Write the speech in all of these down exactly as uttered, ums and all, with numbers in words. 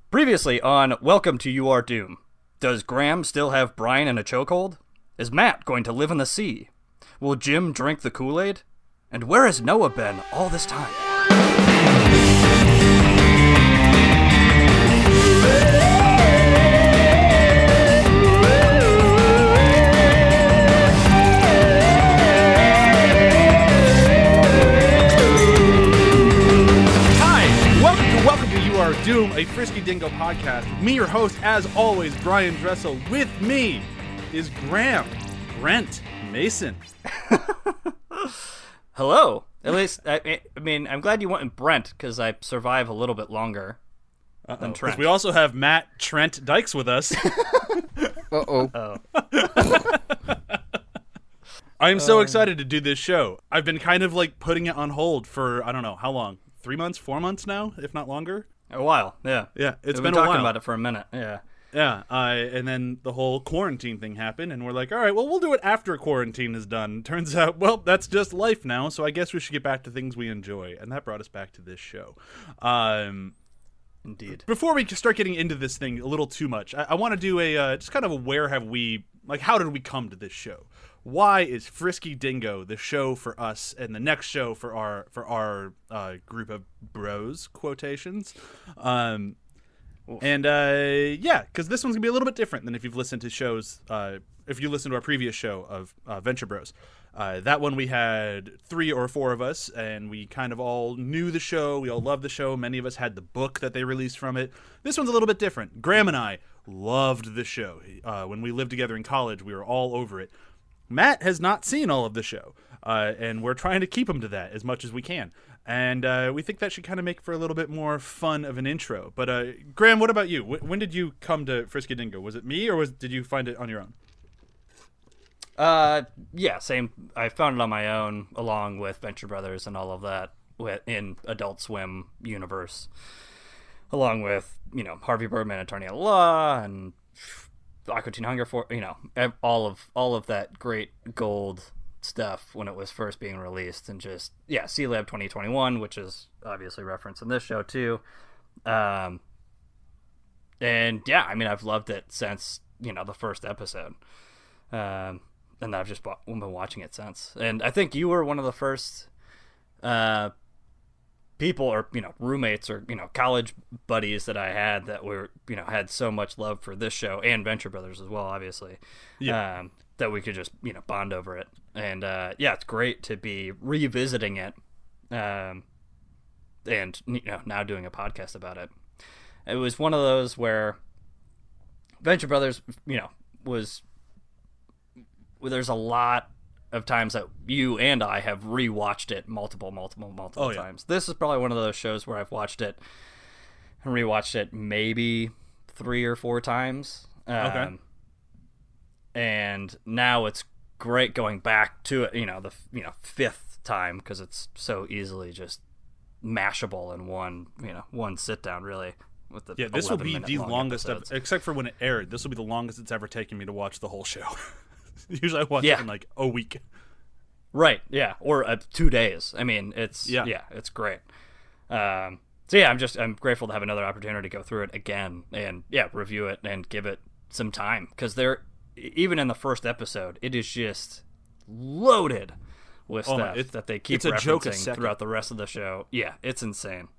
Previously on Welcome to You Are Doom. Does Graham still have Brian in a chokehold? Is Matt going to live in the sea? Will Jim drink the Kool-Aid? And where has Noah been all this time? Doom, a Frisky Dingo podcast. With me, your host, as always, Brian Dressel. With me is Graham, Brent Mason. Hello. At least, I, I mean, I'm glad you went with Brent, because I survive a little bit longer Uh-oh. than Trent. We also have Matt Trent Dykes with us. Uh-oh. Oh. I am so excited to do this show. I've been kind of like putting it on hold for, I don't know, how long? Three months, four months now, if not longer? A while, yeah. Yeah, it's We've been, been a talking while. about it for a minute, yeah. Yeah, uh, and then the whole quarantine thing happened, and we're like, all right, well, we'll do it after quarantine is done. Turns out, well, that's just life now, so I guess we should get back to things we enjoy, and that brought us back to this show. Um, Indeed. Before we start getting into this thing a little too much, I, I want to do a, uh, just kind of a where have we, like, how did we come to this show? Why is Frisky Dingo the show for us and the next show for our for our uh, group of bros, quotations? Um, and uh, yeah, because this one's going to be a little bit different than if you've listened to shows, uh, if you listened to our previous show of uh, Venture Bros. Uh, that one we had three or four of us, and we kind of all knew the show. We all loved the show. Many of us had the book that they released from it. This one's a little bit different. Graham and I loved the show. Uh, when we lived together in college, we were all over it. Matt has not seen all of the show, uh, and we're trying to keep him to that as much as we can. And uh, we think that should kind of make for a little bit more fun of an intro. But uh, Graham, what about you? W- when did you come to Frisky Dingo? Was it me, or was did you find it on your own? Uh, yeah, same. I found it on my own, along with Venture Brothers and all of that with, in Adult Swim universe, along with, you know, Harvey Birdman, Attorney at Law, and Aqua Teen Hunger for, you know, all of all of that great gold stuff when it was first being released, and just yeah, C-Lab twenty twenty-one, which is obviously referenced in this show too. Um, and yeah, I mean, I've loved it since, you know, the first episode. Um, and I've just bought, been watching it since. And I think you were one of the first uh people, or, you know, roommates, or, you know, college buddies that I had that were, you know, had so much love for this show and Venture Brothers as well, obviously. Yeah. Um, that we could just, you know, bond over it. And uh, yeah, it's great to be revisiting it, um, and, you know, now doing a podcast about it. It was one of those where Venture Brothers, you know, was, well, there's a lot of times that you and I have rewatched it multiple, multiple, multiple oh, yeah. times. This is probably one of those shows where I've watched it and rewatched it maybe three or four times. Um, Okay. And now it's great going back to it, you know, the you know fifth time, because it's so easily just mashable in one, you know, one sit down, really. With the Yeah, this will be the longest, episodes. ep- except for when it aired. This will be the longest it's ever taken me to watch the whole show. Usually I watch Yeah. it in like a week. Right, yeah, or uh, two days. I mean, it's Yeah. yeah, it's great. Um, so yeah, I'm just I'm grateful to have another opportunity to go through it again and yeah, review it and give it some time, because there, even in the first episode, it is just loaded with Oh my- stuff it- that they keep it's a joke a referencing second. throughout the rest of the show. Yeah, it's insane.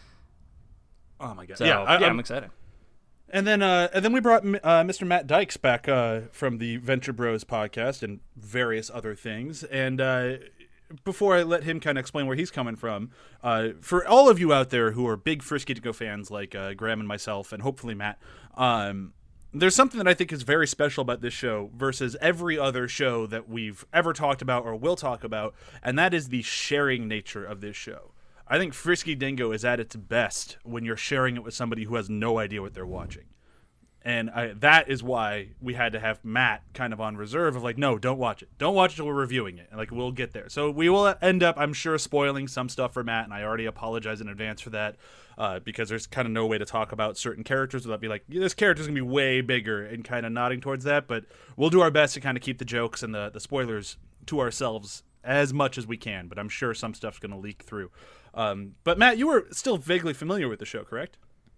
Oh my god! So yeah, yeah, I, I'm, I'm- excited. And then, uh, and then we brought uh, Mister Matt Dykes back uh, from the Venture Bros podcast and various other things. And uh, before I let him kind of explain where he's coming from, uh, for all of you out there who are big Frisky to Go fans like uh, Graham and myself, and hopefully Matt, um, there's something that I think is very special about this show versus every other show that we've ever talked about or will talk about, and that is the sharing nature of this show. I think Frisky Dingo is at its best when you're sharing it with somebody who has no idea what they're watching. And I, that is why we had to have Matt kind of on reserve of like, no, don't watch it. Don't watch it till we're reviewing it. And like, we'll get there. So we will end up, I'm sure, spoiling some stuff for Matt, and I already apologize in advance for that, uh, because there's kind of no way to talk about certain characters without being like, this character's going to be way bigger, and kind of nodding towards that. But we'll do our best to kind of keep the jokes and the, the spoilers to ourselves as much as we can, but I'm sure some stuff's going to leak through. Um, but Matt, you were still vaguely familiar with the show, correct?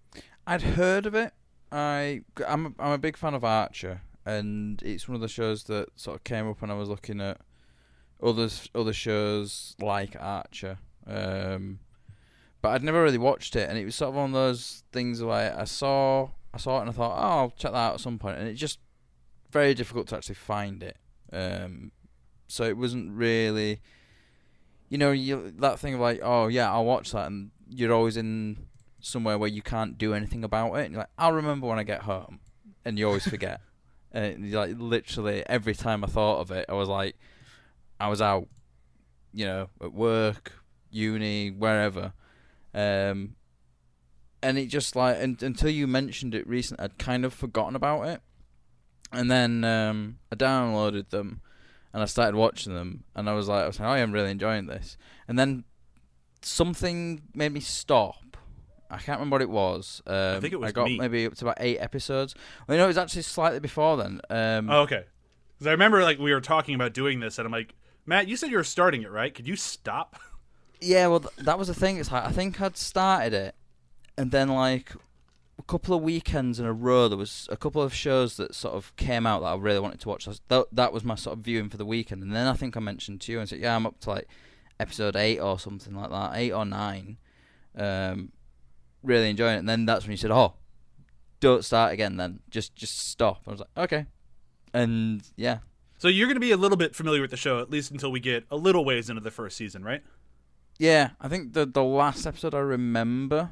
I'd heard of it. I I'm I'm a big fan of Archer, and it's one of the shows that sort of came up when I was looking at others other shows like Archer. Um, but I'd never really watched it, and it was sort of one of those things where I saw I saw it and I thought, oh, I'll check that out at some point, and it's just very difficult to actually find it. Um, so it wasn't really, you know, you that thing of like, oh yeah, I'll watch that, and you're always in somewhere where you can't do anything about it. And you're like, I'll remember when I get home, and you always forget. And like literally every time I thought of it, I was like, I was out, you know, at work, uni, wherever, um, and it just like and, until you mentioned it recently, I'd kind of forgotten about it, and then um, I downloaded them, and I started watching them, and I was like, I was like, oh, I'm really enjoying this, and then something made me stop. I can't remember what it was. Um, I think it was I got me. maybe up to about eight episodes. Well, you know, it was actually slightly before then. Um, Oh, okay. Because I remember like we were talking about doing this, and I'm like, Matt, you said you were starting it, right? Could you stop? Yeah, well, th- that was the thing. It's like I think I'd started it, and then like a couple of weekends in a row, there was a couple of shows that sort of came out that I really wanted to watch. So that that was my sort of viewing for the weekend, and then I think I mentioned to you and said, yeah, I'm up to like episode eight or something like that, eight or nine. Um, really enjoying it, and then that's when you said, oh, don't start again then, just just stop. I was like, okay. And yeah, So you're going to be a little bit familiar with the show, at least until we get a little ways into the first season, right? yeah, I think the the last episode I remember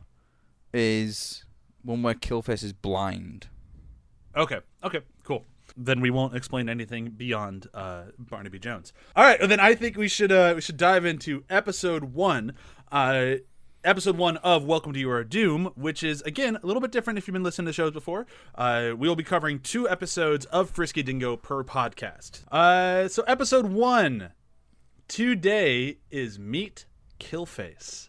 is one where Killface is blind. Okay. Okay. Cool. Then we won't explain anything beyond uh, Barnaby Jones. All right. Well, then I think we should uh, we should dive into episode one. Uh, episode one of Welcome to Your Doom, which is again a little bit different if you've been listening to shows before. Uh, we will be covering two episodes of Frisky Dingo per podcast. Uh, so episode one today is Meet Killface.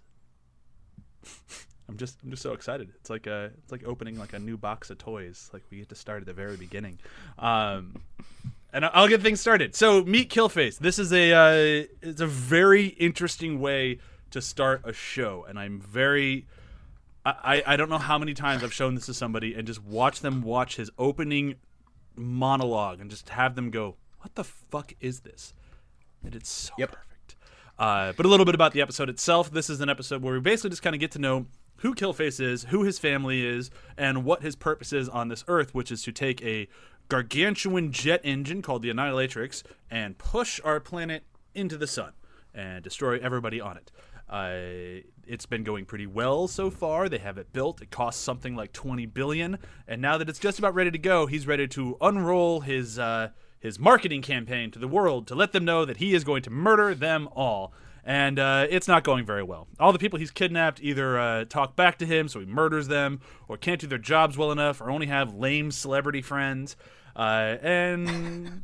I'm just I'm just so excited. It's like a it's like opening like a new box of toys. Like we get to start at the very beginning. Um, and I'll get things started. So Meet Killface. This is a uh, it's a very interesting way to start a show, and I'm very I, I don't know how many times I've shown this to somebody and just watch them watch his opening monologue and just have them go, what the fuck is this? And it's so Yep. perfect. Uh, but a little bit about the episode itself. This is an episode where we basically just kind of get to know who Killface is, who his family is, and what his purpose is on this Earth, which is to take a gargantuan jet engine called the Annihilatrix and push our planet into the sun and destroy everybody on it. Uh, it's been going pretty well so far. They have it built. It costs something like twenty billion dollars, and now that it's just about ready to go, he's ready to unroll his uh, his marketing campaign to the world to let them know that he is going to murder them all. And uh, it's not going very well. All the people he's kidnapped either uh, talk back to him, so he murders them, or can't do their jobs well enough, or only have lame celebrity friends. Uh, and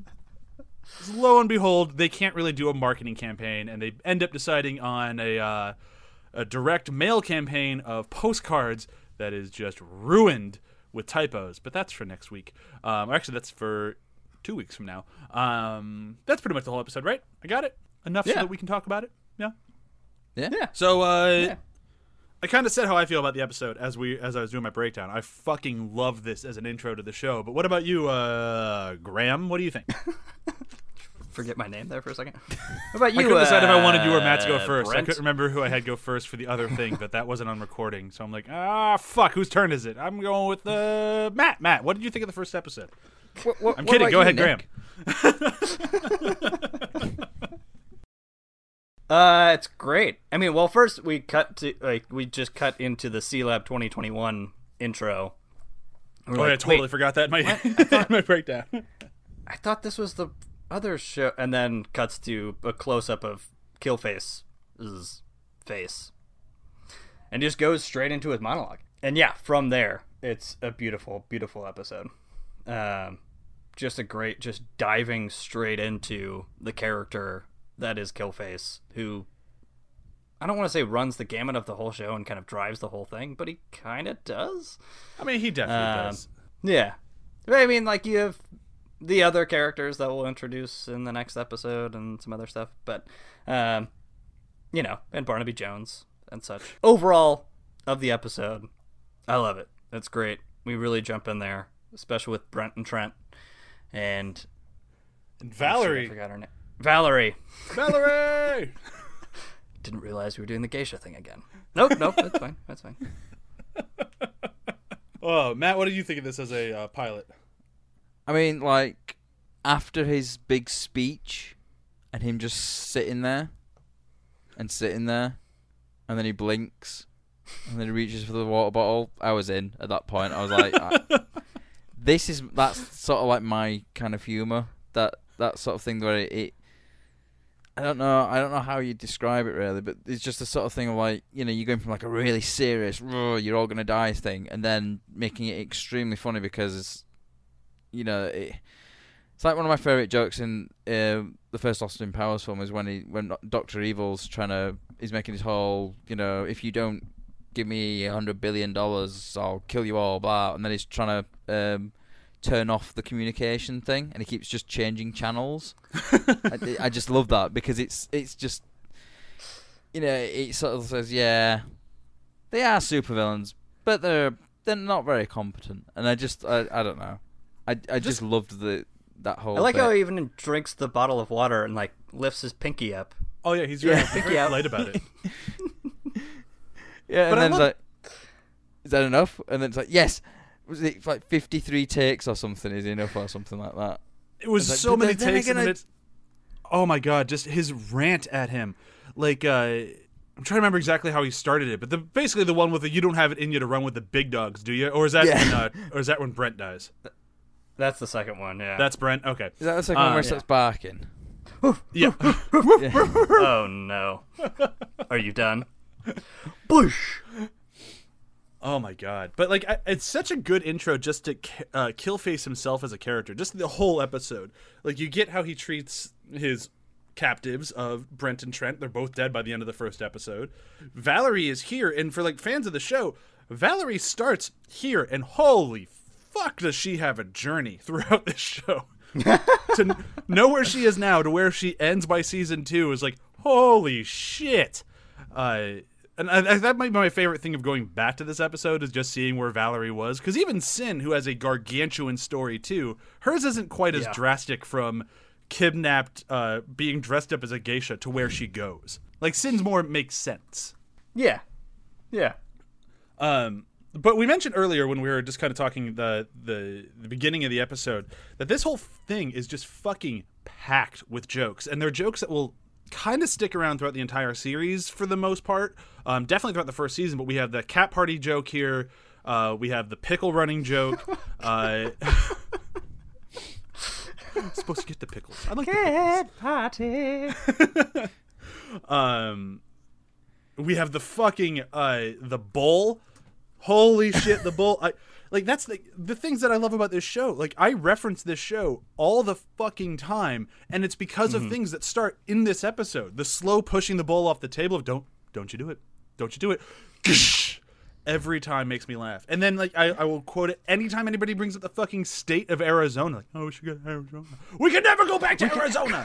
lo and behold, they can't really do a marketing campaign, and they end up deciding on a uh, a direct mail campaign of postcards that is just ruined with typos. But that's for next week. Um, actually, that's for two weeks from now. Um, that's pretty much the whole episode, right? I got it. Enough so Yeah. that we can talk about it. Yeah. Yeah. Yeah. So uh, Yeah. I kind of said how I feel about the episode as we as I was doing my breakdown. I fucking love this as an intro to the show. But what about you, uh, Graham? What do you think? Forget my name there for a second. What about you? I couldn't decide if I wanted you or uh, Matt to go first. I Brent? couldn't remember who I had go first for the other thing, but that wasn't on recording. So I'm like, ah, fuck, whose turn is it? I'm going with uh, Matt. Matt, what did you think of the first episode? What, what, I'm what kidding. about Go you, ahead, Nick? Graham. Uh, it's great. I mean, well, first we cut to like we just cut into the C Lab twenty twenty-one intro. We're Oh, like, I totally "Wait, forgot that in my, in my breakdown. I thought this was the other show, and then cuts to a close up of Killface's face, and just goes straight into his monologue. And yeah, from there, it's a beautiful, beautiful episode. Um, just a great, just diving straight into the character that is Killface, who I don't want to say runs the gamut of the whole show and kind of drives the whole thing, but he kind of does. I mean, he definitely Um, does. Yeah. I mean, like, you have the other characters that we'll introduce in the next episode and some other stuff, but, um, you know, and Barnaby Jones and such. Overall, of the episode, I love it. That's great. We really jump in there, especially with Brent and Trent. And, and Valerie. I forgot her name. Valerie. Valerie! Didn't realize we were doing the geisha thing again. Nope, nope, that's fine. That's fine. Oh, Matt, what do you think of this as a uh, pilot? I mean, like, after his big speech and him just sitting there and sitting there and then he blinks and then he reaches for the water bottle, I was in at that point. I was like, I, this is, that's sort of like my kind of humour. That, that sort of thing where it, it I don't know. I don't know how you describe it really, but it's just the sort of thing of like, you know, you're going from like a really serious, you're all gonna die thing, and then making it extremely funny because, it's, you know, it, it's like one of my favorite jokes in uh, the first Austin Powers film is when he, when Doctor Evil's trying to, he's making his whole, you know, if you don't give me a hundred billion dollars, I'll kill you all, blah, and then he's trying to um, turn off the communication thing, and he keeps just changing channels. I, I just love that because it's it's just, you know, it sort of says, yeah, they are supervillains, but they're they're not very competent, and I just I, I don't know, I I just, just loved the that whole. I like bit. how he even drinks the bottle of water and like lifts his pinky up. Oh yeah, he's very, Yeah. very polite about it. Yeah, and But I then love- it's like, is that enough? And then it's like, yes. Was it like fifty-three takes or something? Is enough or something like that? It was It's like, so but many then takes, again, and I- it's oh my god, just his rant at him. Like, uh, I'm trying to remember exactly how he started it, but the basically the one with the "you don't have it in you to run with the big dogs, do you?" Or is that Yeah. when, uh, or is that when Brent dies? That's the second one, yeah. That's Brent. Okay, Is that the second Uh, one where it yeah. starts barking? yeah. Yeah. Oh no. Are you done? Bush. Oh my god! But like, I, it's such a good intro just to uh, Killface himself as a character. Just the whole episode. Like, you get how he treats his captives of Brent and Trent. They're both dead by the end of the first episode. Valerie is here, and for like fans of the show, Valerie starts here, and holy fuck, does she have a journey throughout this show? To know where she is now to where she ends by season two is like, holy shit. Uh, and I, I, that might be my favorite thing of going back to this episode is just seeing where Valerie was. Because even Sin, who has a gargantuan story too, hers isn't quite as Yeah. drastic from kidnapped, uh, being dressed up as a geisha to where she goes. Like, Sin's more makes sense. Yeah. Yeah. Um, but we mentioned earlier when we were just kind of talking the, the the beginning of the episode that this whole thing is just fucking packed with jokes, and they're jokes that will kind of stick around throughout the entire series for the most part. Um, definitely throughout the first season, but we have the cat party joke here. Uh, we have the pickle running joke. uh, supposed to get the pickles. I like the pickles. Cat party. Um, we have the fucking uh the bowl. Holy shit, the bowl. I like that's the the things that I love about this show. Like, I reference this show all the fucking time, and it's because Mm-hmm. of things that start in this episode. The slow pushing the bowl off the table of don't don't you do it. Don't you do it. Every time makes me laugh. And then like I, I will quote it anytime anybody brings up the fucking state of Arizona. Like, oh, we should go to Arizona. We can never go back to Arizona.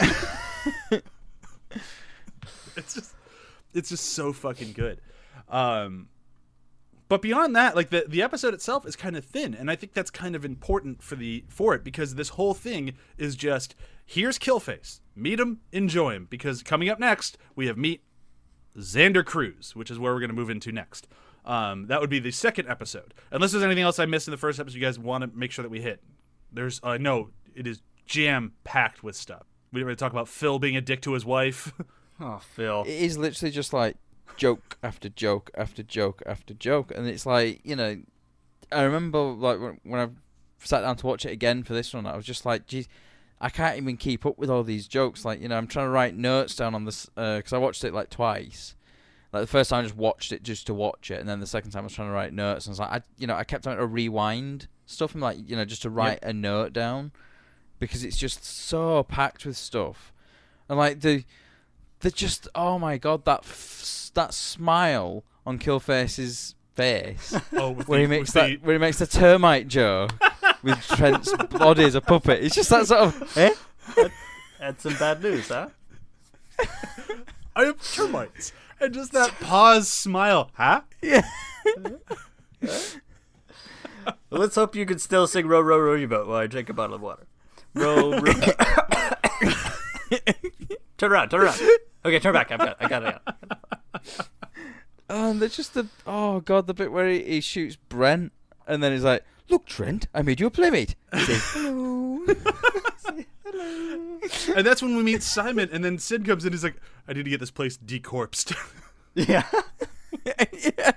It's just it's just so fucking good. Um But beyond that, like the, the episode itself is kind of thin, and I think that's kind of important for the for it because this whole thing is just here's Killface, meet him, enjoy him. Because coming up next, we have meet Xander Cruz, which is where we're going to move into next. Um, that would be the second episode. Unless there's anything else I missed in the first episode, you guys want to make sure that we hit. There's I uh, know it is jam packed with stuff. We didn't really talk about Phil being a dick to his wife. Oh, Phil. It is literally just like joke after joke after joke after joke, and it's like, you know, I remember like when, when I sat down to watch it again for this one, I was just like, geez, I can't even keep up with all these jokes. Like, you know, I'm trying to write notes down on this because uh, I watched it like twice. Like the first time I just watched it just to watch it, and then the second time I was trying to write notes, and I was like, I, you know, I kept trying to rewind stuff and like, you know, just to write Yep. a note down because it's just so packed with stuff, and like the. The just oh my god, that f- that smile on Killface's face Oh, with where the, he makes with that the, where he makes the termite joke with Trent's body as a puppet. It's just that sort of eh? That's some bad news, huh? I have termites, and just that pause smile, huh? Yeah. Let's hope you can still sing "Row, row, row your boat" while I drink a bottle of water. Row, row. Turn around, turn around. Okay, turn back. I've got, I got it. Oh, and there's just the oh god, the bit where he, he shoots Brent, and then he's like, "Look, Trent, I made you a playmate." Say hello. Say hello. And that's when we meet Simon, and then Sid comes in. He's like, "I need to get this place decorpsed." Yeah. Yeah.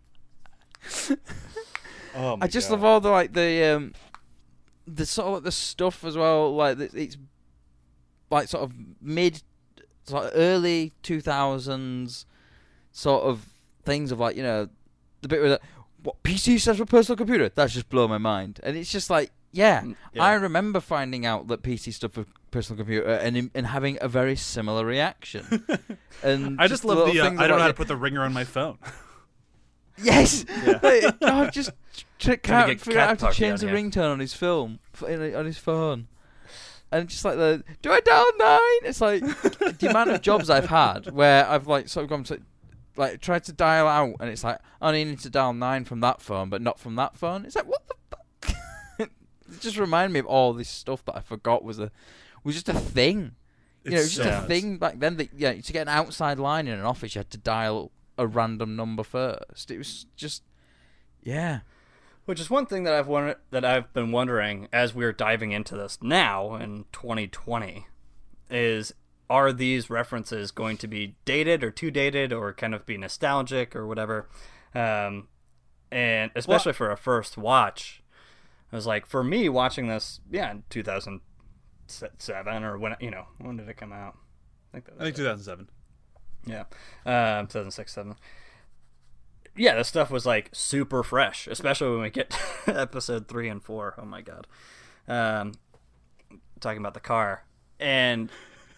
Oh my I just God. love all the like the um, the sort of like the stuff as well. Like the, it's like sort of mid, sort of early two thousands sort of things of like, you know, the bit where the, what P C stands for personal computer. That's just blown my mind. And it's just like, yeah, Yeah. I remember finding out that P C stood for personal computer and and having a very similar reaction. And I just the love little the. Uh, things I don't know about how to it. put the ringer on my phone. Yes. Yeah. Like, God, just tr- can't get figure out how cat to party change the on here. ringtone on his film f- in- on his phone. And just like the do I dial nine? It's like the amount of jobs I've had where I've like sort of gone to like tried to dial out and it's like I only need to dial nine from that phone but not from that phone. It's like what the fuck? It just reminded me of all this stuff that I forgot was a was just a thing. You know, it was It's just so a thing back then that yeah, to get an outside line in an office you had to dial a random number first. It was just yeah. Which is one thing that I've wondered, that I've been wondering as we're diving into this now in twenty twenty is, are these references going to be dated or too dated or kind of be nostalgic or whatever? Um, and especially for a first watch, I was like, for me watching this, yeah, in two thousand seven or when, you know, when did it come out? I think that was I think it. two thousand seven. Yeah, um, two thousand six, seven. Yeah, this stuff was like super fresh, especially when we get to episode three and four. Oh my god, um, talking about the car, and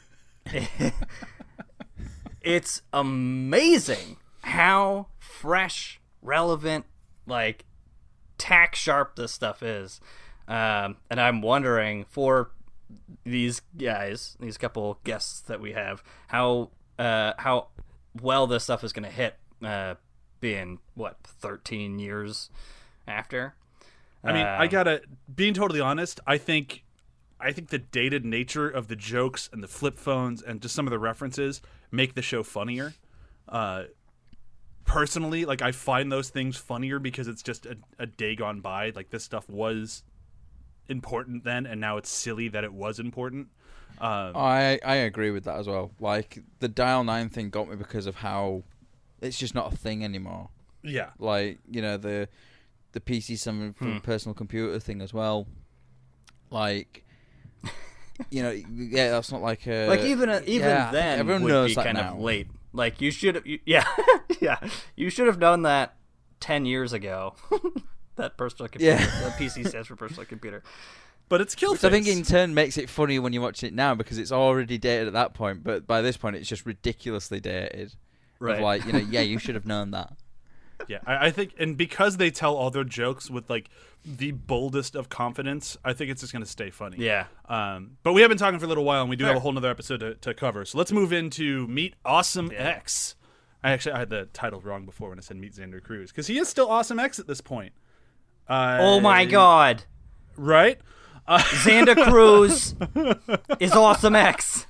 it's amazing how fresh, relevant, like tack sharp this stuff is. Um, and I'm wondering for these guys, these couple guests that we have, how uh, how well this stuff is going to hit. Uh, being what thirteen years after. I mean, I Um, gotta being totally honest. I think, I think the dated nature of the jokes and the flip phones and just some of the references make the show funnier. Uh, personally, like I find those things funnier because it's just a, a day gone by. Like this stuff was important then, and now it's silly that it was important. Um, I I agree with that as well. Like the dial nine thing got me because of how it's just not a thing anymore. yeah, Like, you know, the the P C summon for Hmm. personal computer thing as well. Like, you know, yeah, that's not like a like even uh, even yeah, I think then everyone would knows be that kind now. of late. Like you should have, you, yeah, yeah, you should have known that ten years ago. That personal computer, Yeah. the P C stands for personal computer. but it's kill Which I think in turn makes it funny when you watch it now because it's already dated at that point, but by this point it's just ridiculously dated. Right. Of like, you know, yeah, you should have known that. Yeah, I, I think, and because they tell all their jokes with like the boldest of confidence, I think it's just going to stay funny. Yeah. Um, but we have been talking for a little while, and we do Fair. have a whole nother episode to, to cover. So let's move into Meet Awesome Yeah. X. I actually I had the title wrong before when I said Meet Xander Cruz because he is still Awesome X at this point. Uh, Oh my god, Right? Uh, Xander Cruz is Awesome X.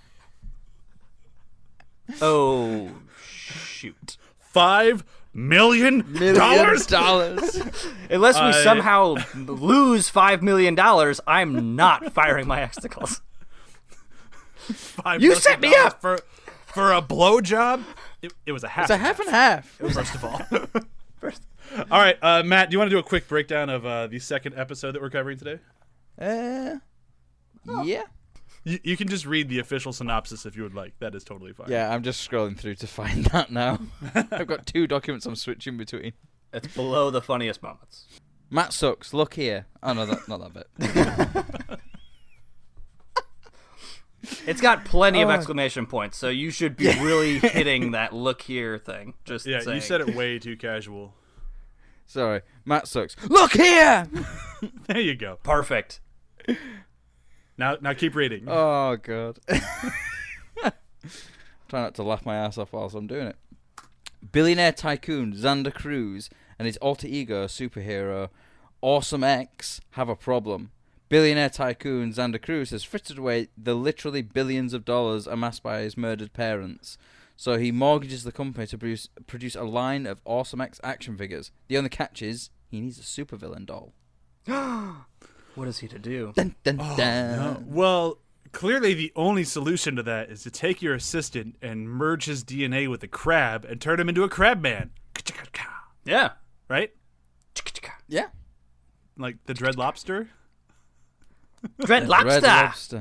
Oh shoot. Five million dollars. dollars. Unless we I- somehow lose five million dollars, I'm not firing my Xticles. Five You million set me dollars up! for for a blowjob. It, it was a half. It's a half and half. First of all. All right, uh, Matt, do you want to do a quick breakdown of uh, the second episode that we're covering today? Uh, yeah. You, you can just read the official synopsis if you would like. That is totally fine. Yeah, I'm just scrolling through to find that now. I've got two documents I'm switching between. It's below the funniest moments. Matt sucks. Look here. Oh no, that, not that bit. It's got plenty of Oh. exclamation points, so you should be really hitting that look here thing. Just Yeah, saying. you said it way too casual. Sorry, Matt sucks. Look here. There you go. Perfect. Now, now keep reading. Oh god. Try not to laugh my ass off whilst I'm doing it. Billionaire tycoon Xander Cruz and his alter ego superhero, Awesome X, have a problem. Billionaire tycoon Xander Cruz has frittered away the literally billions of dollars amassed by his murdered parents. So he mortgages the company to produce, produce a line of Awesome X action figures. The only catch is he needs a supervillain doll. What is he to do? Dun, dun, Oh, dun. no. Well, clearly the only solution to that is to take your assistant and merge his D N A with a crab and turn him into a crab man. Yeah. Right? Yeah. Like the Dread Lobster? Dread Lobster. Red Lobster.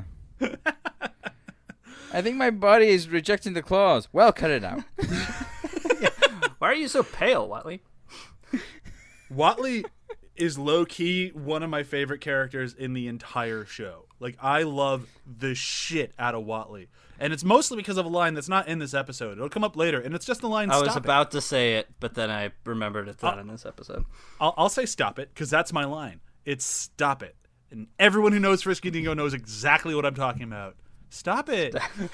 I think my body is rejecting the claws. Well, cut it out. Why are you so pale, Watley? Watley is low-key one of my favorite characters in the entire show. Like, I love the shit out of Watley. And it's mostly because of a line that's not in this episode. It'll come up later, and it's just the line, I stop was it. about to say it, but then I remembered it's not Uh, in this episode. I'll, I'll say stop it, because that's my line. It's stop it. And everyone who knows Frisky Dingo knows exactly what I'm talking about. Stop it.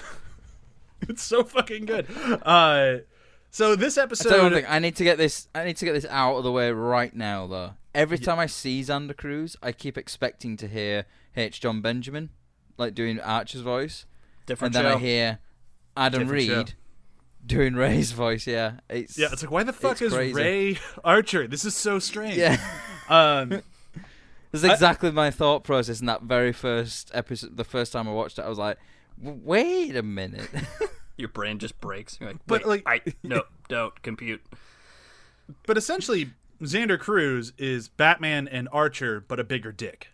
It's so fucking good. Uh, so this I episode... tell you one thing, I need to get this. I need to get this out of the way right now, though. Every time I see Xander Cruz, I keep expecting to hear H. John Benjamin, like doing Archer's voice, Different and then show. I hear Adam Different show. Reed doing Ray's voice. Yeah, it's Yeah, it's like, why the fuck it's is crazy. Ray Archer? This is so strange. yeah. Um, That's exactly my thought process in that very first episode. The first time I watched it, I was like, "W- "Wait a minute." Your brain just breaks. You're like, But, Wait, like- I, no, don't compute. but essentially, Xander Cruz is Batman and Archer, but a bigger dick.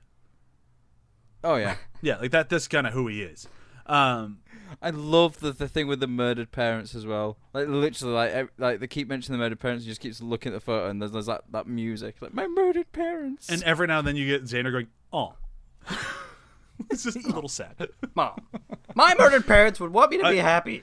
Oh yeah, Yeah, like that. That's kind of who he is. Um, I love the the thing with the murdered parents as well. Like literally, like ev- like they keep mentioning the murdered parents, and just keeps looking at the photo, and there's, there's that, that music, like my murdered parents. and every now and then you get Xander going, "Oh." It's just a little sad. Mom, my murdered parents would want me to be I- happy.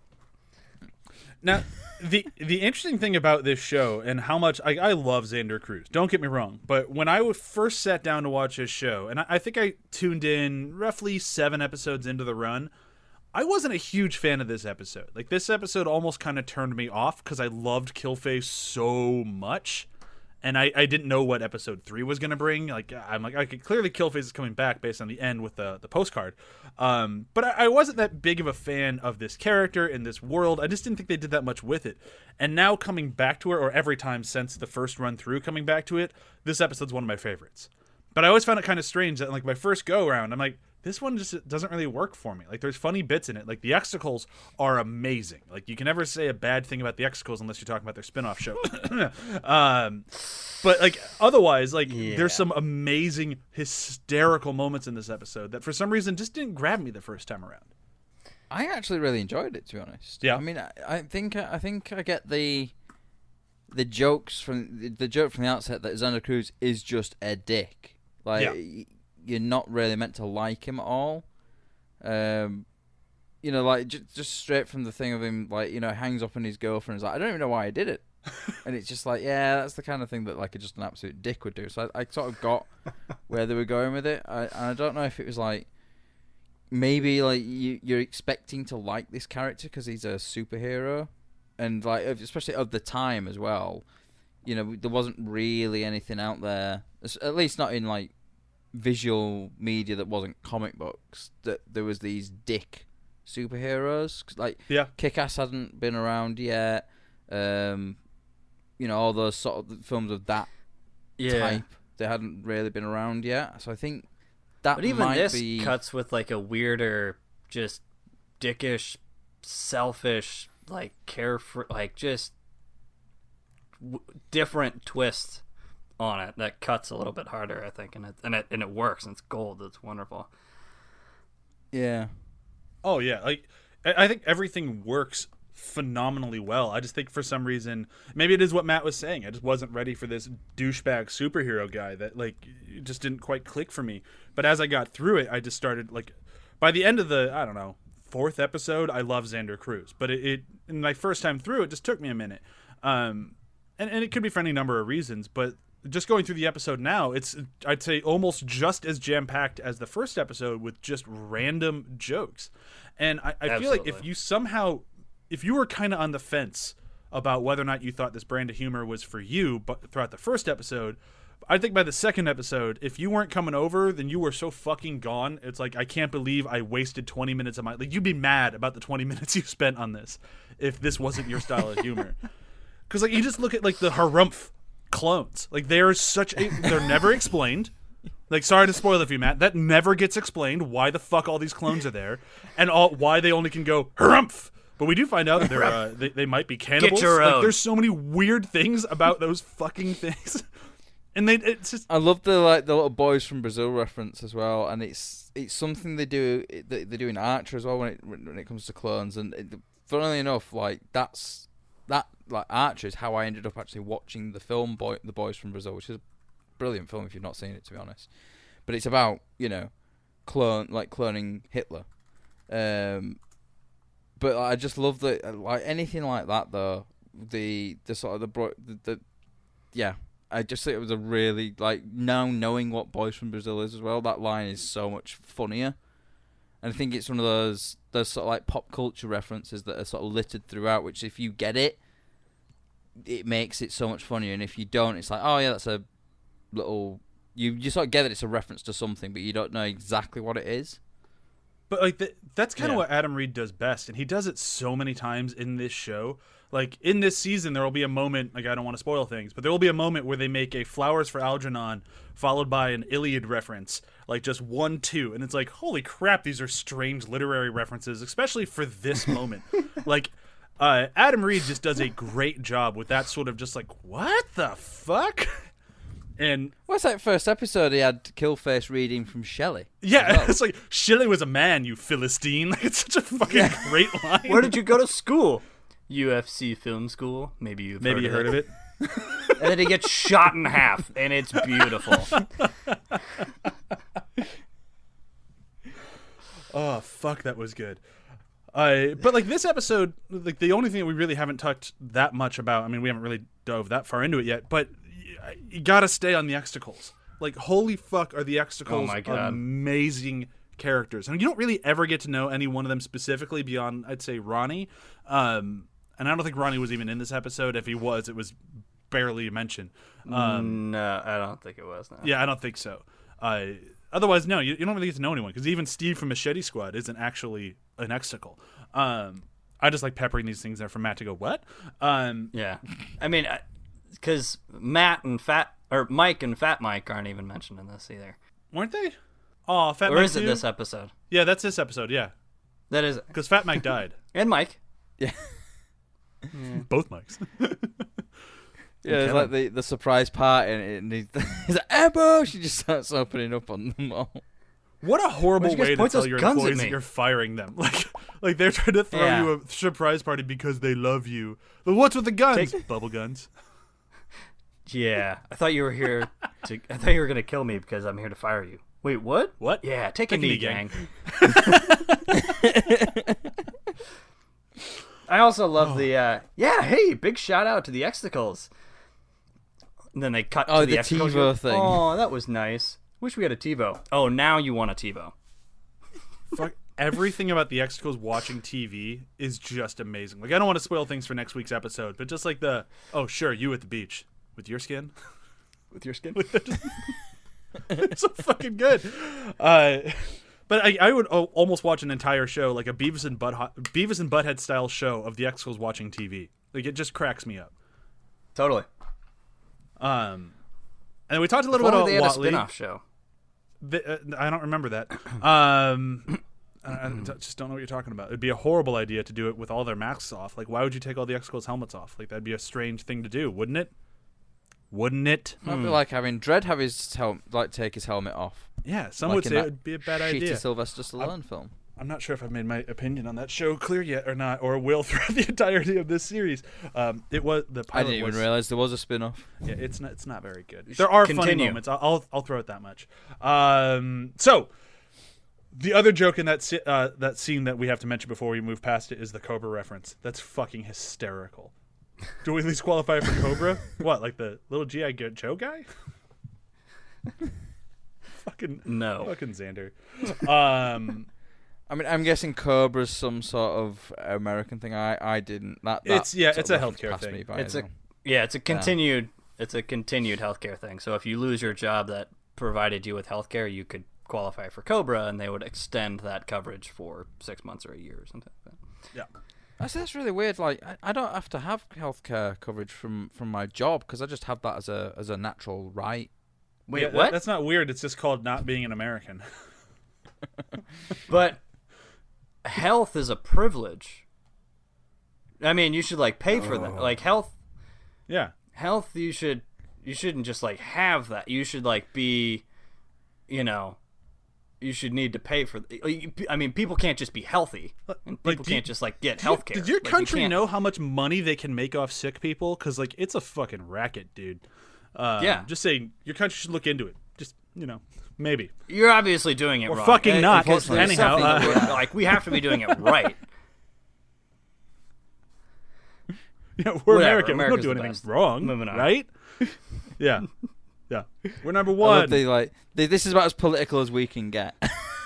Now, the the interesting thing about this show and how much I, I love Xander Cruz. Don't get me wrong, but when I would first sat down to watch his show, and I, I think I tuned in roughly seven episodes into the run, I wasn't a huge fan of this episode. Like this episode almost kind of turned me off because I loved Killface so much. And I, I didn't know what episode three was going to bring. Like I'm like, I could clearly Killface is coming back based on the end with the the postcard. Um, but I, I wasn't that big of a fan of this character in this world. I just didn't think they did that much with it. And now coming back to it, or every time since the first run through coming back to it, this episode's one of my favorites. But I always found it kind of strange that like my first go around, I'm like, this one just doesn't really work for me. Like there's funny bits in it. Like the Exicles are amazing. Like you can never say a bad thing about the Exicles unless you're talking about their spin-off show. um, but like otherwise, like Yeah. there's some amazing hysterical moments in this episode that for some reason just didn't grab me the first time around. I actually really enjoyed it, to be honest. Yeah. I mean, I, I think I think I get the the jokes from the, the joke from the outset that Xander Cruz is just a dick. Like Yeah. y- you're not really meant to like him at all. Um, you know, like j- just straight from the thing of him, like you know, hangs up on his girlfriend. Is like, I don't even know why I did it. And it's just like, yeah, that's the kind of thing that like just an absolute dick would do. So I, I sort of got where they were going with it. I, and I don't know if it was like maybe like you you're expecting to like this character because he's a superhero, and like especially of the time as well. You know, there wasn't really anything out there, at least not in like visual media that wasn't comic books. That there was these dick superheroes. 'Cause, like Yeah. Kick-Ass hadn't been around yet. Um, you know, all those sort of films of that Yeah. type, they hadn't really been around yet. So I think that But even might this be cuts with like a weirder, just dickish, selfish, like carefree, like just w- different twist on it that cuts a little bit harder, I think, and it and it and it works. And it's gold. It's wonderful. yeah. Oh yeah, like I I think everything works phenomenally well. I just think for some reason, maybe it is what Matt was saying. I just wasn't ready for this douchebag superhero guy that like it just didn't quite click for me. But as I got through it, I just started like by the end of the I don't know fourth episode, I love Xander Cruz. But it, it in my first time through, it just took me a minute. Um, and and it could be for any number of reasons, but. Just going through the episode now, it's, I'd say, almost just as jam-packed as the first episode with just random jokes. And I, I feel like if Absolutely. you somehow, if you were kind of on the fence about whether or not you thought this brand of humor was for you, but throughout the first episode, I think by the second episode, if you weren't coming over, then you were so fucking gone. It's like, I can't believe I wasted twenty minutes of my... Like, you'd be mad about the twenty minutes you spent on this if this wasn't your style of humor. Because, like, you just look at, like, the Harumph clones. Like, they're such a... They're never explained. Like, sorry to spoil it for you, Matt. That never gets explained, why the fuck all these clones are there, and all why they only can go Harumph. But we do find out that they're, uh, they, they might be cannibals. Get your like, own. there's so many weird things about those fucking things. And they, it's just... I love the like the little Boys from Brazil reference as well, and it's it's something they do they, they do in Archer as well when it when it comes to clones. And it, funnily enough, like that's that like Archer is how I ended up actually watching the film Boy the Boys from Brazil, which is a brilliant film if you've not seen it, to be honest. But it's about you know clone like cloning Hitler. Um, but I just love that like anything like that though. The the sort of the bro- the, the yeah. I just think it was a really, like, now knowing what Boys from Brazil is as well, that line is so much funnier. And I think it's one of those, those sort of, like, pop culture references that are sort of littered throughout, which if you get it, it makes it so much funnier. And if you don't, it's like, oh, yeah, that's a little... You, you sort of get that it's a reference to something, but you don't know exactly what it is. But, like, the, that's kind of Yeah. what Adam Reed does best, and he does it so many times in this show. Like, in this season, there will be a moment, like, I don't want to spoil things, but there will be a moment where they make a Flowers for Algernon followed by an Iliad reference, like, just one, two, and it's like, holy crap, these are strange literary references, especially for this moment. Like, uh, Adam Reed just does a great job with that sort of just like, what the fuck? And What's that first episode? He had Killface reading from Shelley. yeah, as well. it's like, Shelley was a man, you Philistine. Like, it's such a fucking great line. Where did you go to school? U F C film school. Maybe you've Maybe heard you of heard it. of it. And then he gets shot in half, and it's beautiful. Oh, fuck, that was good. Uh, but, like, this episode, like, the only thing that we really haven't talked that much about, I mean, we haven't really dove that far into it yet, but y- you gotta stay on the Extacles. Like, holy fuck, are the Extacles Oh my God. amazing characters. And you don't really ever get to know any one of them specifically beyond, I'd say, Ronnie. Um, and I don't think Ronnie was even in this episode. If he was, it was barely mentioned. Um, No, I don't think it was. No. Yeah, I don't think so. Uh, otherwise, no, you, you don't really get to know anyone because even Steve from Machete Squad isn't actually an Extacle. Um, I just like peppering these things there for Matt to go, what? Um, Yeah, I mean, because Matt and Fat or Mike and Fat Mike aren't even mentioned in this either. weren't they? Oh, Fat Or Mike is it too? this episode? Yeah, that's this episode, yeah. That is, Because Fat Mike died. and Mike. Yeah. Both Mikes. Yeah, it's like the, the surprise party, and, it, and he, he's like, ambush! He just starts opening up on them all. What a horrible Why'd you guys way to point tell those your guns at employees me? that you're firing them. Like, like they're trying to throw Yeah. you a surprise party because they love you. But what's with the guns? Take- Bubble guns. Yeah, I thought you were here to. I thought you were gonna kill me because I'm here to fire you. Wait, what? What? Yeah, take a Take a knee, knee, gang. gang. I also love the. Uh, yeah, hey, big shout out to the Extacles. And then they cut Oh, to the, the Extacles. TiVo thing. Oh, that was nice. Wish we had a TiVo. Oh, now you want a TiVo. Fuck, everything about the Extacles watching T V is just amazing. Like, I don't want to spoil things for next week's episode, but just like the, oh, sure, you at the beach with your skin. With your skin. It's so fucking good. Uh, but I, I would o- almost watch an entire show, like a Beavis and Butt Beavis and Butthead style show of the Extacles watching T V. Like, it just cracks me up. Totally. Um, and we talked a If little bit only about they had a Watley. spin-off show. The, uh, I don't remember that. Um, I, I d- just don't know what you're talking about. It'd be a horrible idea to do it with all their masks off. Like, why would you take all the Extacles helmets off? Like, that'd be a strange thing to do, wouldn't it? Wouldn't it? Might be like having Dredd have his hel- like take his helmet off. Yeah, some Like would in say it that would be a bad shitty idea. Sylvester Stallone film. I'm not sure if I've made my opinion on that show clear yet or not, or will throughout the entirety of this series. Um, it was the I pilot didn't was, even realize there was a spin-off. Yeah, it's not. It's not very good. There are funny Continue. moments. I'll, I'll I'll throw it that much. Um, so the other joke in that si- uh, that scene that we have to mention before we move past it is the Cobra reference. That's fucking hysterical. Do we at least qualify for Cobra? What, like the little G I Joe guy? fucking No. fucking Xander. Um. I I mean, I'm guessing Cobra's some sort of American thing. I, I didn't. That, that It's yeah, sort it's of a reference healthcare passed thing. me by It's as a well. yeah, it's a continued it's a continued healthcare thing. So if you lose your job that provided you with healthcare, you could qualify for Cobra, and they would extend that coverage for six months or a year or something like that. Yeah. I see, that's really weird. Like, I, I don't have to have healthcare coverage from, from my job because I just have that as a as a natural right. Wait, Yeah, that- what? that's not weird. It's just called not being an American. But health is a privilege. I mean, you should like pay for that. Like health, Yeah. health. You should you shouldn't just like have that. You should like be, you know, you should need to pay for. I mean, people can't just be healthy, and Like, people do you- can't just like get Did you- health care. Did your Like, you country can't- know how much money they can make off sick people? Because like it's a fucking racket, dude. Um, Yeah. Just saying, your country should look into it. Just you know, maybe. You're obviously doing it Or wrong. fucking Eh, not, 'cause unfortunately, it's anyhow, something that uh, we're- like we have to be doing it right. Yeah, we're Whatever, American. America's we don't the do anything best. wrong, Moving on. right? Yeah, yeah. We're number I love one. the, like, the, this is about as political as we can get.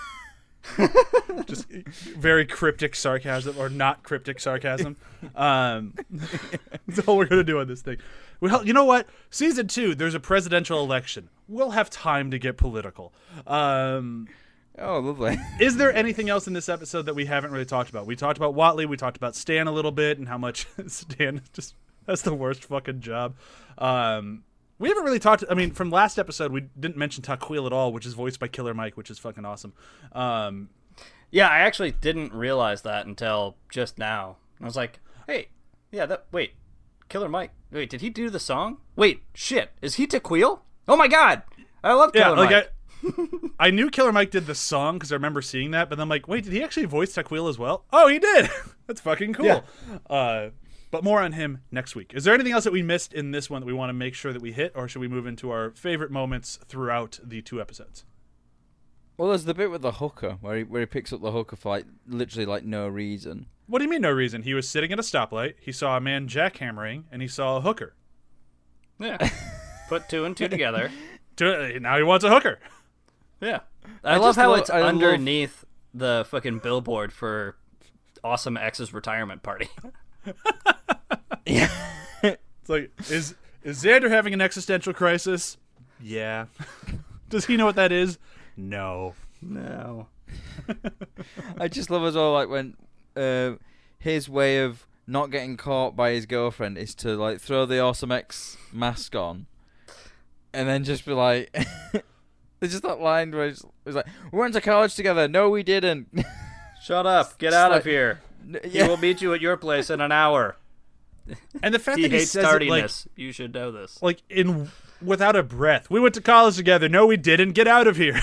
Just very cryptic sarcasm, or not cryptic sarcasm. Um, that's all we're gonna do on this thing. Well, you know what? Season two, there's a presidential election. We'll have time to get political. Um, Oh, lovely. is there anything else in this episode that we haven't really talked about? We talked about Watley. We talked about Stan a little bit, and how much Stan just has the worst fucking job. Um, we haven't really talked. I mean, from last episode, we didn't mention Taquil at all, which is voiced by Killer Mike, which is fucking awesome. Um, Yeah, I actually didn't realize that until just now. I was like, hey, yeah, that wait, Killer Mike. Wait, did he do the song? Wait, shit, is he Taquil? Oh my god, I love yeah, Killer like Mike. I, I knew Killer Mike did the song because I remember seeing that, but then I'm like, wait, did he actually voice Taquil as well? Oh, he did. That's fucking cool. Yeah. Uh, but more on him next week. Is there anything else that we missed in this one that we want to make sure that we hit, or should we move into our favorite moments throughout the two episodes? Well, there's the bit with the hooker where he where he picks up the hooker for like literally like no reason. What do you mean no reason? He was sitting at a stoplight, he saw a man jackhammering, and he saw a hooker. Yeah, put two and two together. To- Now he wants a hooker. Yeah, I, I love just how love- it's I love- underneath the fucking billboard for Awesome X's retirement party. Yeah. It's like, is is Xander having an existential crisis? Yeah. Does he know what that is? No. No. I just love as well, like when uh, his way of not getting caught by his girlfriend is to like throw the Awesome X mask on, and then just be like, there's just that line where it's, it's like, "We went to college together." No, we didn't. Shut up! Get Just out like- of here. He Yeah. will meet you at your place in an hour. And the fact He that he hates says it, like, tardiness. You should know this. like in without a breath. We went to college together. No, we didn't. Get out of here.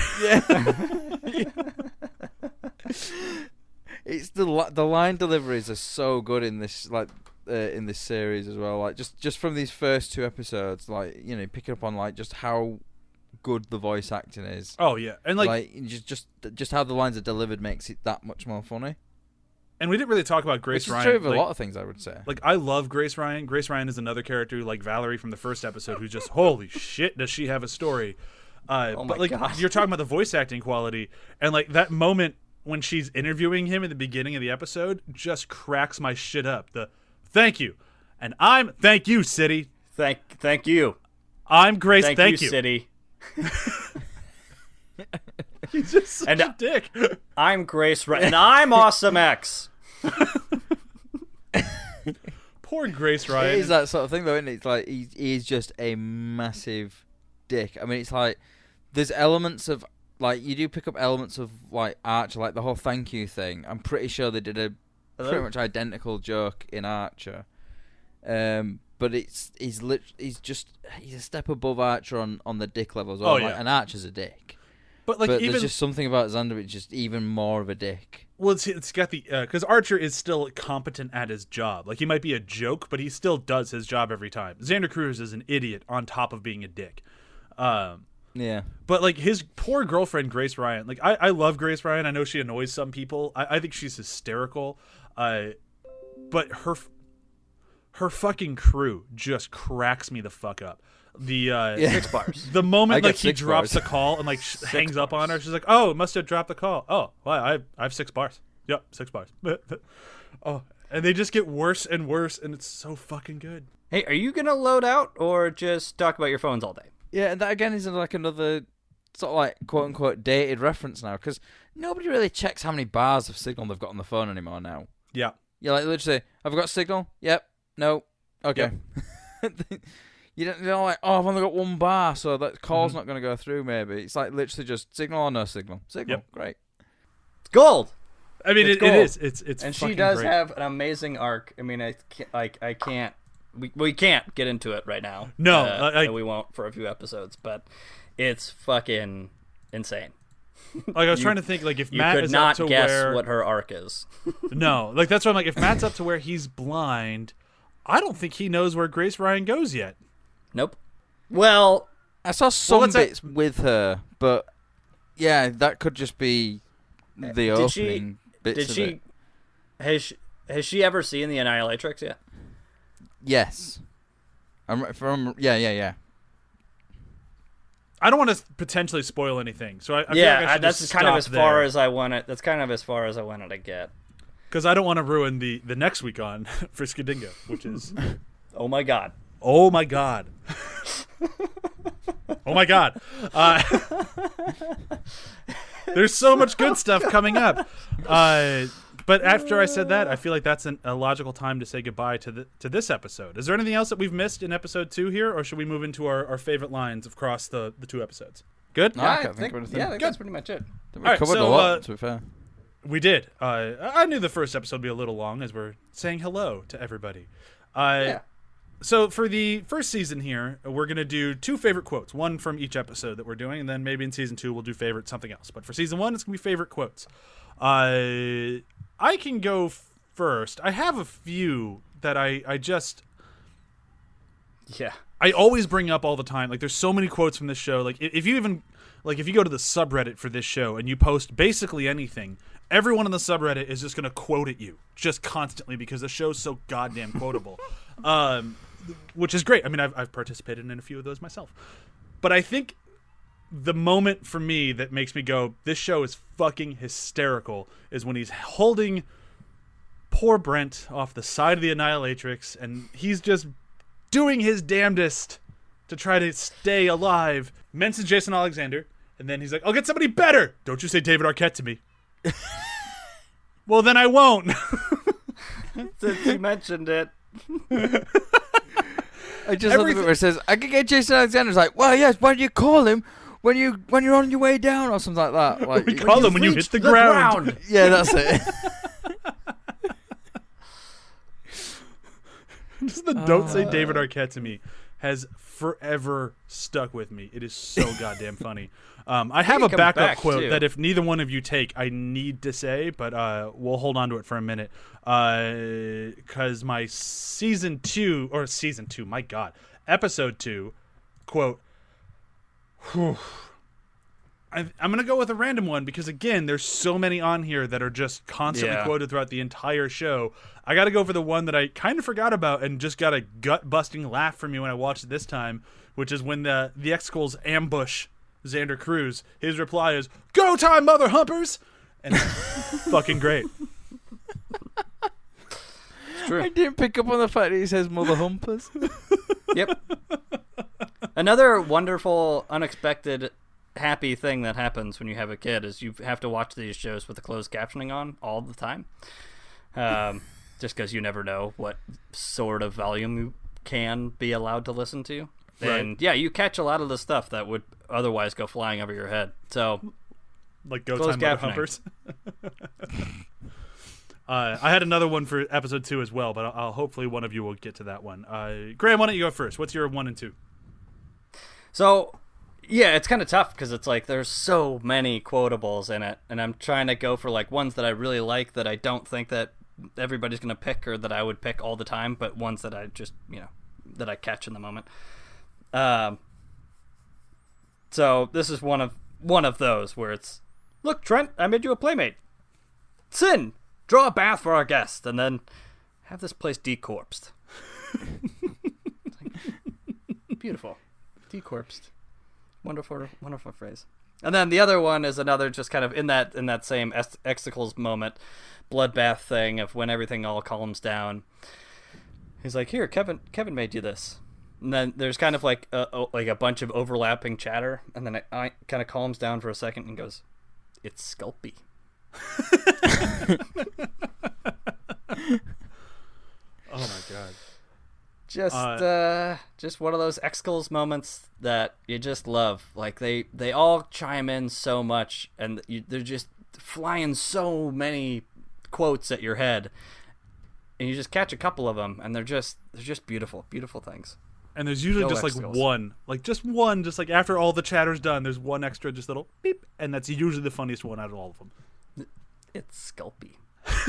It's the li- the line deliveries are so good in this like uh, in this series as well. Like just just from these first two episodes, like you know, picking up on like just how good the voice acting is. Oh yeah, and like, Like, just just just how the lines are delivered makes it that much more funny. and we didn't really talk about Grace Which is Ryan. true of a like, lot of things, I would say. like I love Grace Ryan. Grace Ryan is another character like Valerie from the first episode, who's just holy shit, does she have a story? Uh, Oh but my like God. you're talking about the voice acting quality, and like that moment when she's interviewing him at the beginning of the episode just cracks my shit up. The thank you, and I'm thank you, City. Thank, thank you. I'm Grace. Thank, Thank, you, City. He's just such And, a uh, dick. I'm Grace, Ra- and I'm Awesome X. Poor Grace It Ryan. is that sort of thing, though, isn't it? It's like he, he's just a massive dick. I mean, it's like there's elements of like you do pick up elements of like Archer, like the whole thank you thing. I'm pretty sure they did a Hello? pretty much identical joke in Archer, um, but it's he's lit, he's just he's a step above Archer on, on the dick level as well. Oh, Like, yeah. and Archer's a dick, but like but even there's just something about Xander which is just even more of a dick. well, it's, it's got the because Archer is still competent at his job. Like he might be a joke, but he still does his job every time. Xander Cruz is an idiot on top of being a dick. Um, Yeah. But like his poor girlfriend Grace Ryan, like I, I love Grace Ryan. I know she annoys some people. I, I think she's hysterical. Uh, but her her fucking crew just cracks me the fuck up. The uh, Yeah. Six bars. the I moment got like he six drops bars. the call and like sh- hangs up on her, she's like, "Oh, must have dropped the call." Oh, well, I I have six bars. Yep, six bars. Oh, and they just get worse and worse, and it's so fucking good. Hey, are you gonna load out or just talk about your phones all day? Yeah, and that again is like another sort of like quote unquote dated reference now, because nobody really checks how many bars of signal they've got on the phone anymore now. Yeah. You're like literally, have I got signal? Yep. No. Okay. Yep. You don't, you're not like, oh, I've only got one bar, so that call's mm-hmm. not going to go through. Maybe it's like literally just signal or no signal. Signal, yep. Great. It's gold. I mean, it, it is. It's it's. And she does great. have an amazing arc. I mean, I can't, like I can't. We we can't get into it right now. No, uh, I, I, we won't for a few episodes, but it's fucking insane. Like I was you, trying to think, like if you Matt could is not up to guess where what her arc is. No, like that's why I'm like, if Matt's up to where he's blind, I don't think he knows where Grace Ryan goes yet. Nope. Well, I saw some well, bits a... with her, but yeah, that could just be the did opening she, bits did of she, it. Has she, has she ever seen the Annihilatrix yet? Yes. I'm from yeah, yeah, yeah. I don't want to potentially spoil anything, so I, I yeah, feel like I I, should that's just kind of as stop far there. as I want it. That's kind of as far as I wanted to get. Because I don't want to ruin the the next week on Frisky Dingo, which is oh my god, oh my god, oh my god. Uh, there's so much good stuff coming up. Uh, But after I said that, I feel like that's an, a logical time to say goodbye to the to this episode. Is there anything else that we've missed in episode two here, or should we move into our, our favorite lines across the, the two episodes? Good? No, yeah, I I can't think, think of anything. yeah, I think that's pretty much it. We All right, covered so, a lot, uh, to be fair. We did. Uh, I knew the first episode would be a little long as we're saying hello to everybody. Uh, Yeah. So for the first season here, we're going to do two favorite quotes, one from each episode that we're doing, and then maybe in season two we'll do favorite something else. But for season one, it's going to be favorite quotes. Uh, I can go first. I have a few that I, I just... Yeah. I always bring up all the time. Like, there's so many quotes from this show. Like, if you even... Like, if you go to the subreddit for this show and you post basically anything, everyone in the subreddit is just going to quote at you just constantly because the show's so goddamn quotable. um, which is great. I mean, I've, I've participated in a few of those myself. But I think the moment for me that makes me go, this show is fucking hysterical, is when he's holding poor Brent off the side of the Annihilatrix and he's just doing his damnedest to try to stay alive. Mentions Jason Alexander, and then he's like, I'll get somebody better. Don't you say David Arquette to me. Well, then I won't. Since you mentioned it. I just love the bit where it says, I could get Jason Alexander. It's like, well, yes, why do you call him when, you, when you're on your way down or something like that? Like, we call him when you hit the, the ground. ground. Yeah, that's it. Just the don't say David Arquette to me has forever stuck with me. It is so goddamn funny. Um, I have a backup back, quote too. that if neither one of you take, I need to say, but uh, we'll hold on to it for a minute. Because uh, my season two, or season two, my God, episode two, quote, whew, I, I'm going to go with a random one because, again, there's so many on here that are just constantly Yeah. quoted throughout the entire show. I got to go for the one that I kind of forgot about and just got a gut-busting laugh from me when I watched it this time, which is when the, the X-Skulls ambush Xander Cruz. His reply is, "Go time, mother humpers!" And it's fucking great. It's true. I didn't pick up on the fact that he says mother humpers. Yep. Another wonderful, unexpected, happy thing that happens when you have a kid is you have to watch these shows with the closed captioning on all the time. Um, just because you never know what sort of volume you can be allowed to listen to. Right. And yeah, you catch a lot of the stuff that would otherwise go flying over your head. So, Like Go Closed Time, Mother captioning. Humpers. uh, I had another one for episode two as well, but I'll, I'll hopefully one of you will get to that one. Uh, Graham, why don't you go first? What's your one and two? So, yeah, it's kind of tough because it's like there's so many quotables in it, and I'm trying to go for like ones that I really like that I don't think that everybody's gonna pick or that I would pick all the time, but ones that I just you know that I catch in the moment. Um. So this is one of one of those where it's, look, Trent, I made you a playmate. Sin, draw a bath for our guest, and then have this place decorpsed. Like, beautiful, decorpsed. Wonderful, wonderful phrase. And then the other one is another just kind of in that in that same Exicles moment, bloodbath thing of when everything all calms down. He's like, "Here, Kevin. Kevin made you this." And then there's kind of like a, like a bunch of overlapping chatter, and then it, it kind of calms down for a second and goes, "It's Sculpey." Oh my god. Just, uh, Uh, just one of those Exicles moments that you just love. Like they, they all chime in so much, and you, they're just flying so many quotes at your head, and you just catch a couple of them, and they're just, they're just beautiful, beautiful things. And there's usually Go just like Exicles. one, like just one, just like after all the chatter's done, there's one extra, just little beep, and that's usually the funniest one out of all of them. It's Sculpey.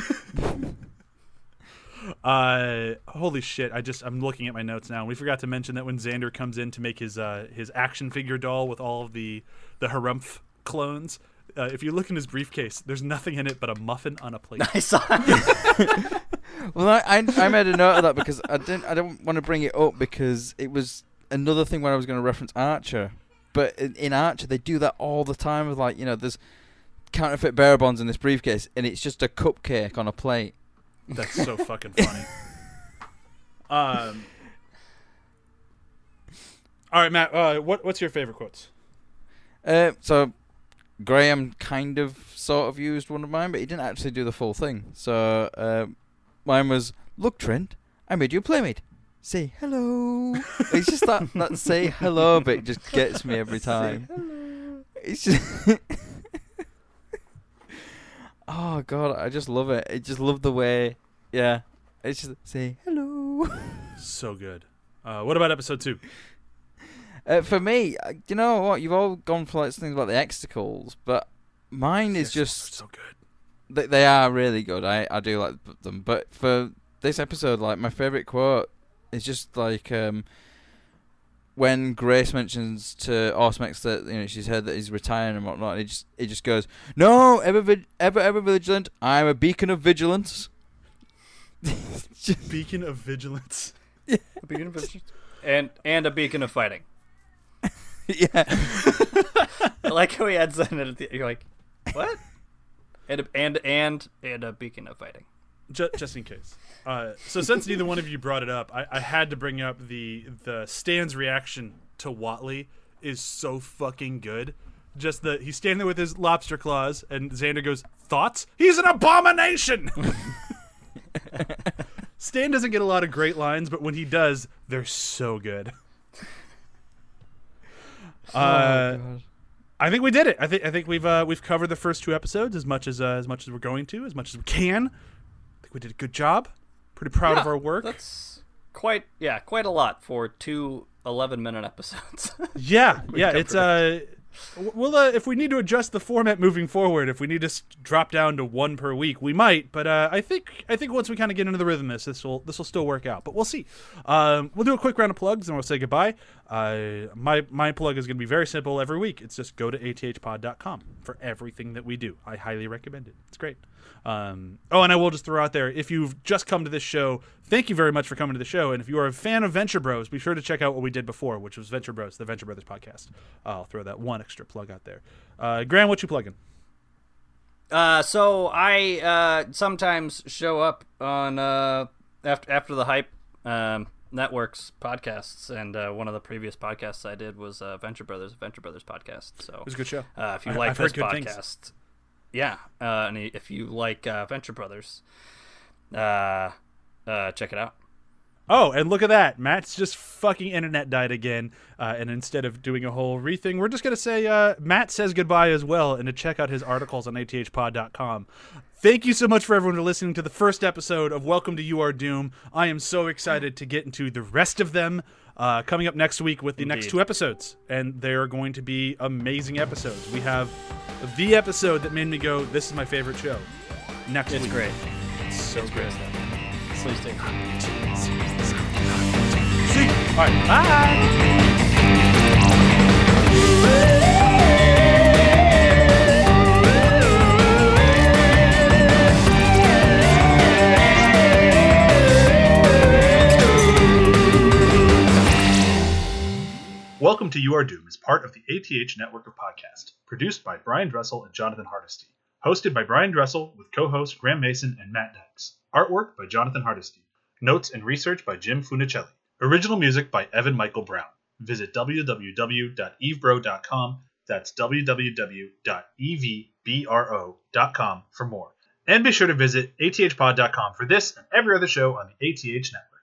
Uh, holy shit! I just I'm looking at my notes now. We forgot to mention that when Xander comes in to make his uh his action figure doll with all of the the Harumph clones, uh, if you look in his briefcase, there's nothing in it but a muffin on a plate. I saw. Well, I, I I made a note of that because I didn't I don't want to bring it up because it was another thing when I was going to reference Archer, but in, in Archer they do that all the time with, like, you know, there's counterfeit bearer bonds in this briefcase and it's just a cupcake on a plate. That's so fucking funny. um. All right, Matt. Uh, what what's your favorite quotes? Uh, so Graham kind of sort of used one of mine, but he didn't actually do the full thing. So uh, mine was, "Look, Trent, I made you a playmate. Say hello." It's just that that say hello bit just gets me every time. Say hello. It's just oh god, I just love it. I just love the way, yeah. It's just say hello. So good. Uh, what about episode two? Uh, for me, uh, you know what? You've all gone for like things about the Exicles, but mine is They're just so good. They, they are really good. I, I do like them, but for this episode, like my favorite quote is just like um, when Grace mentions to Automex that, you know, she's heard that he's retiring and whatnot. And he just he just goes, "No, ever vi- ever ever vigilant. I'm a beacon of vigilance." Beacon of vigilance. A beacon of vigilance. And and a beacon of fighting. Yeah. I like how he adds that in at the, you're like, what? And a, and and and a beacon of fighting. Just, just in case. Uh, so since neither one of you brought it up, I, I had to bring up the the Stan's reaction to Whatley is so fucking good. Just the he's standing there with his lobster claws, and Xander goes, "Thoughts? He's an abomination." Stan doesn't get a lot of great lines, but when he does, they're so good. Uh, oh, I think we did it. I think I think we've uh, we've covered the first two episodes as much as uh, as much as we're going to, as much as we can. I think we did a good job. Pretty proud Yeah, of our work. That's quite yeah, quite a lot for two eleven minute episodes. Yeah, We yeah. covered It's uh, w- well, uh, if we need to adjust the format moving forward, if we need to s- drop down to one per week, we might. But uh, I think I think once we kind of get into the rhythm, of this this will this will still work out. But we'll see. Um, we'll do a quick round of plugs and we'll say goodbye. Uh, my my plug is going to be very simple every week. It's just go to a t h pod dot com for everything that we do. I highly recommend it. It's great. Um, oh, and I will just throw out there, if you've just come to this show, thank you very much for coming to the show. And if you are a fan of Venture Bros, be sure to check out what we did before, which was Venture Bros, the Venture Brothers podcast. I'll throw that one extra plug out there. Uh, Graham, what you plugging? Uh, so I uh, sometimes show up on uh, after after the Hype um, Network's podcasts, and uh, one of the previous podcasts I did was uh, Venture Brothers, Venture Brothers podcast. So It was a good show. uh, if you I- like I've this heard good podcast, things. yeah, uh, and if you like uh, Venture Brothers, uh, uh, check it out. Oh, and look at that. Matt's just fucking internet died again. Uh, and instead of doing a whole rething, we're just going to say uh, Matt says goodbye as well, and to check out his articles on a t h pod dot com. Thank you so much for everyone for listening to the first episode of Welcome to You Are Doom. I am so excited to get into the rest of them uh, coming up next week with the Indeed. next two episodes. And they are going to be amazing episodes. We have the episode that made me go, this is my favorite show, next It's week. great. It's so It's great. great stuff. Please take See? All right, bye! Welcome to You You Are Doom is part of the A T H network of podcasts, produced by Brian Dressel and Jonathan Hardesty. Hosted by Brian Dressel with co-hosts Graham Mason and Matt Dykes. Artwork by Jonathan Hardesty. Notes and research by Jim Funicelli. Original music by Evan Michael Brown. Visit w w w dot eve bro dot com. That's w w w dot evbro dot com for more. And be sure to visit a t h pod dot com for this and every other show on the A T H network.